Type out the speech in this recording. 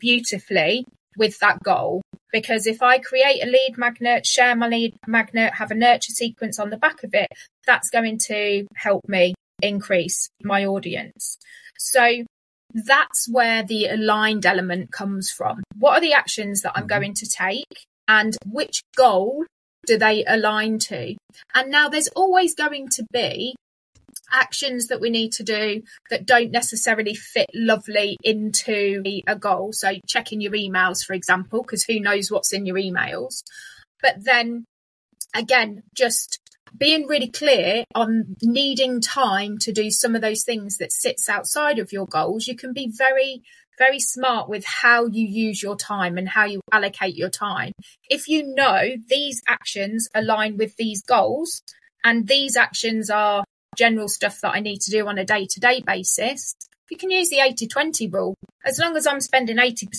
beautifully with that goal. Because if I create a lead magnet, share my lead magnet, have a nurture sequence on the back of it, that's going to help me increase my audience. So that's where the aligned element comes from. What are the actions that I'm going to take, and which goal do they align to? And now there's always going to be actions that we need to do that don't necessarily fit lovely into a goal. So checking your emails, for example, because who knows what's in your emails. But then again, just being really clear on needing time to do some of those things that sits outside of your goals. You can be very, very smart with how you use your time and how you allocate your time. If you know these actions align with these goals, and these actions are general stuff that I need to do on a day-to-day basis, you can use the 80-20 rule. As long as I'm spending 80%